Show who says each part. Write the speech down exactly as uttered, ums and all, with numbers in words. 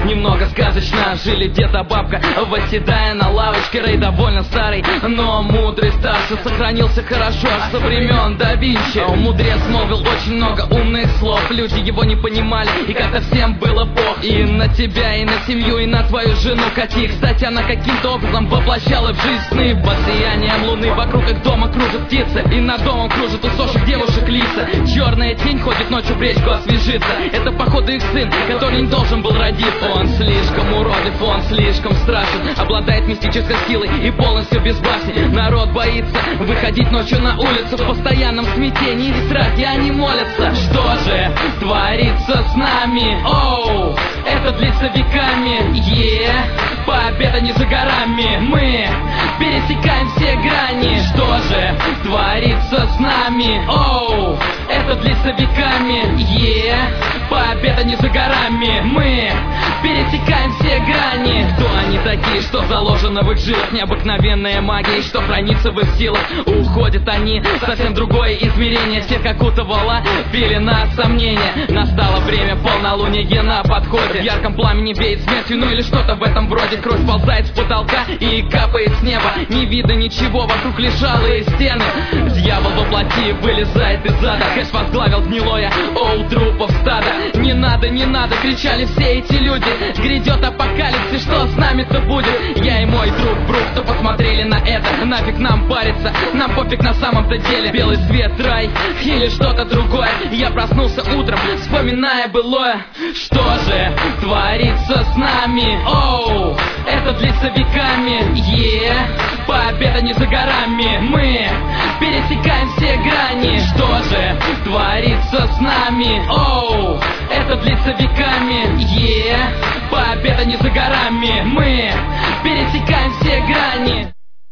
Speaker 1: немного сказочно. Жили дед и бабка, восседая на лавочке. Рэй довольно старый, но мудрый старше. Сохранился хорошо аж со времен да Винчи. Мудрец молвил очень много умных слов. Люди его не понимали, и как-то всем было пох. И на тебя, и на семью, и на твою жену Кати. Кстати, она каким-то образом воплощала в жизнь сны. Под сиянием луны вокруг их дома кружат птицы, и над домом кружат у сошек девушек лица. Черная тень ходит ночью в речку освежиться. Это походу их сын, который не должен был родиться. Он слишком уродлив, он слишком страшен, обладает мистической силой и полностью безбашен. Народ боится выходить ночью на улицу, в постоянном смятении и страхе они молятся. Что же творится с нами? Оу, это длится веками. Е, победа не за горами. Мы пересекаем все грани. Что же творится с нами? Оу, это длится веками. Е, победа не за горами. Мы пересекаем все грани. Кто они такие, что заложено в их жилах? Необыкновенная магия, что хранится в их силах. Уходят они в совсем другое измерение. Всех окутывала пелена сомнения. Настало время полнолуния на подходе. В ярком пламени веет смертью, ну или что-то в этом вроде. Кровь ползает с потолка и капает с неба. Не видно ничего, вокруг лишь алые стены. Дьявол воплоти вылезает из ада. Хэш возглавил гнилое оу трупов стада. Не надо, не надо, кричали все эти люди. Грядет апокалипсис, что с нами-то будет? Я и мой друг Брук, кто посмотрели на это. Нафиг нам париться, нам пофиг на самом-то деле. Белый свет, рай или что-то другое. Я проснулся утром, вспоминая былое. Что же творится с нами? Оу, это длится веками. Е, победа не за горами. Мы пересекаем все грани. Что же творится с нами? Оу, это длится веками. Е, победа не за горами. Мы пересекаем все грани.